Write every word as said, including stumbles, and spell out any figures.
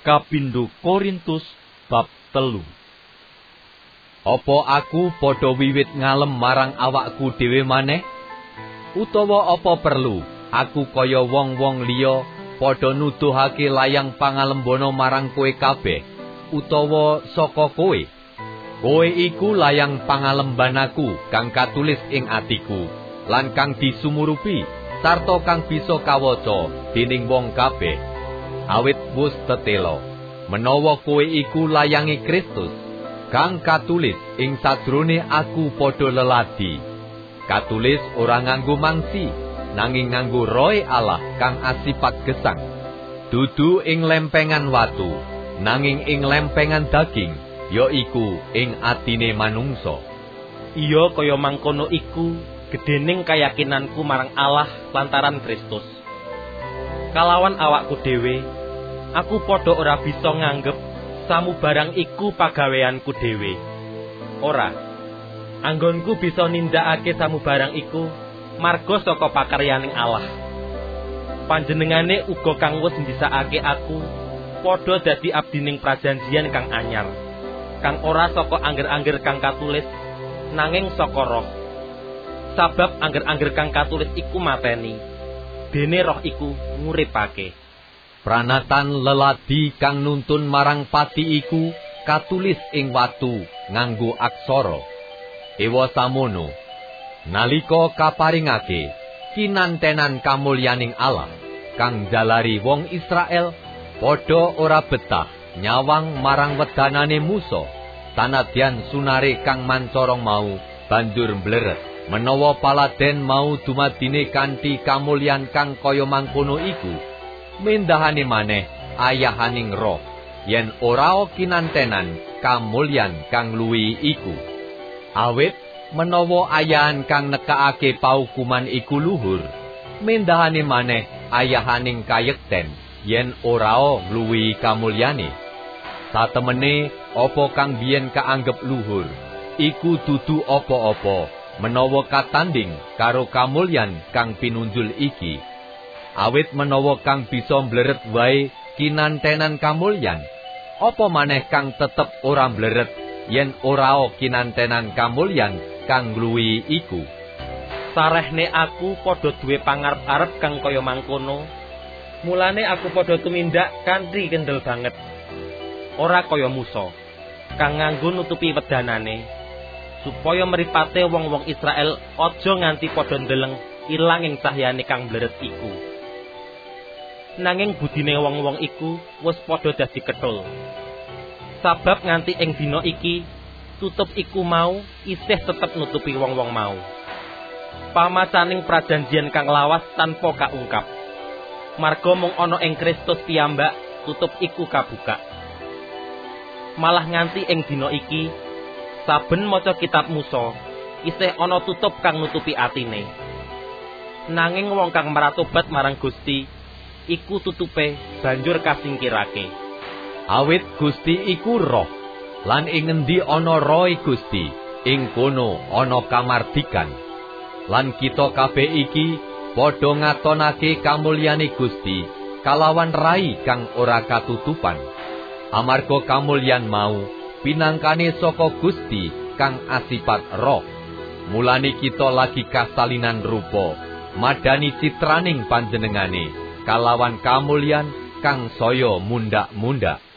Kapindho Korintus bab telu. Apa aku padha wiwit ngalem marang awakku dhewe maneh? Utawa apa perlu aku kaya wong-wong liya padha nuduhake layang pangalembana marang kowe kabeh, utawa saka kowe? Kowe iku layang pangalembanaku kang katulis ing atiku, lan kang disumurupi sarta kang bisa kawaca dening wong kabeh. Awit wus tetela menawa kowe iku layange Kristus kang katulis ing sadrone aku padha leladi. Katulis ora nganggo mangsi, nanging nganggo Roh Allah kang asipat gesang. Dudu ing lempengan watu, nanging ing lempengan daging, ya iku ing atine manungsa. Iya kaya mangkono iku gedhening kayakinanku marang Allah lantaran Kristus. Kalawan awakku dhewe, aku padha ora bisa nganggep samubarang iku pagaweanku dhewe. Ora, anggonku bisa nindakake samubarang iku marga saka pakaryaning Allah. Panjenengane uga kang wis ndhisakake aku padha dadi abdining prajanjian kang anyar, kang ora saka angger-angger kang katulis, nanging saka Roh. Sabab angger-angger kang katulis iku mateni, dene Roh iku nguripake. Pranatan leladi kang nuntun marang pati iku katulis ing watu nganggo aksara. Ewa samono, nalika kaparingake kinantenan kamulyaning Allah kang jalari wong Israel padha ora betah nyawang marang wedanane Musa, sanadyan sunare kang mancorong mau banjur mbleret. Menawa paladen mau dumadine kanthi kamulyan kang kaya mangkono iku, mendahane maneh ayahaning Roh, yen ora kinantenan kamulyan kang luwi iku. Awit menawa ayahan kang nekakake paukuman iku luhur, mendahane maneh ayahaning kayekten yen ora luwi kamulyane. Satemene apa kang biyen kaanggep luhur, iku dudu apa-apa menawa katanding karo kamulyan kang pinunjul iki. Awit menawa kang bisa mbleret wae kinantenan kamulyan, apa maneh kang tetep ora mbleret yen ora kinantenan kamulyan kang ngluwi iku. Sarehne aku padha duwe pangarep-arep kang kaya mangkono, mulane aku padha tumindak kanthi kendel banget. Ora kaya Musa kang nganggo nutupi wedanane supaya mripate wong-wong Israel aja nganti padha ndeleng ilang ing cahyane kang mbleret iku. Nanging budine wong-wong iku wis padha dadi kethul. Sabab nganti ing dina iki tutup iku mau isih tetep nutupi wong-wong mau. Pamacaning prajanjian kang lawas tanpa kaungkap. Marga mung ana ing Kristus piyambak tutup iku kabuka. Malah nganti ing dina iki saben maca kitab Musa isih ana tutup kang nutupi atine. Nanging wong kang maratobat marang Gusti iku tutupe banjur kasingkirake. Awit Gusti iku Roh, lan ing ngendi ana Roh Gusti, ing kono ana kamardikan. Lan kita kabeh iki padha ngatonake kamulyane Gusti kalawan rai kang ora katutupan. Amarga kamulyan mau pinangkane saka Gusti kang asipat Roh. Mulane kita lagi kasalinan rupa, madani citraning panjenengane kalawan kamulyan kang saya mundak-mundak.